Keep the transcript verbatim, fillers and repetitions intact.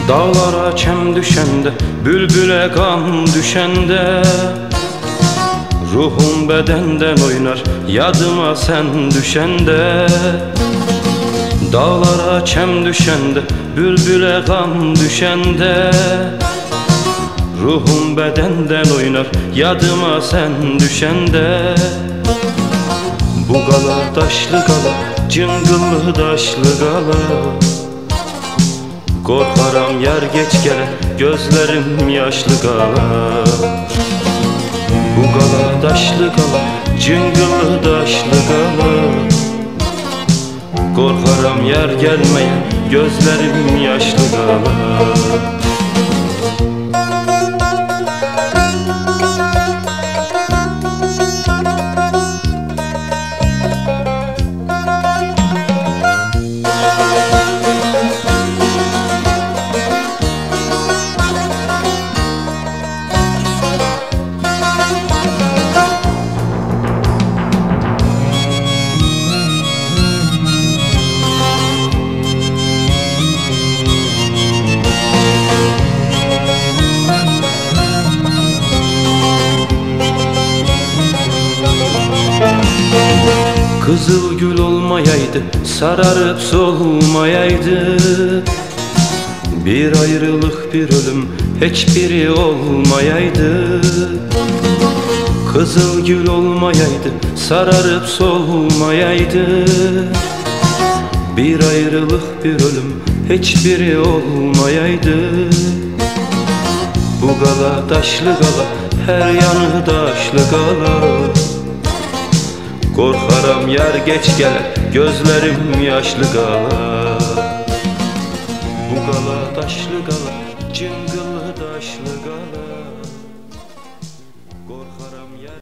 Dağlara çem düşende, bülbüle kan düşende, ruhum bedenden oynar yadıma sen düşende. Dağlara çem düşende, bülbüle kan düşende, ruhum bedenden oynar yadıma sen düşende. Bu gala taşlı gala, cıngıllı taşlı gala, korkaram yer geç gele, gözlerim yaşlı gala. Bu gala taşlı gala, cıngıllı taşlı gala, korkaram yer gelmeye, gözlerim yaşlı gala. Kızıl gül olmayaydı, sararıp solmayaydı, bir ayrılık bir ölüm hiçbiri olmayaydı. Kızıl gül olmayaydı, sararıp solmayaydı, bir ayrılık bir ölüm hiçbiri olmayaydı. Bu gala taşlı gala, her yanı taşlı gala, korkaram yer geç gele, gözlerim yaşlı gala. Bu gala taşlı gala, cıngıllı taşlı gala,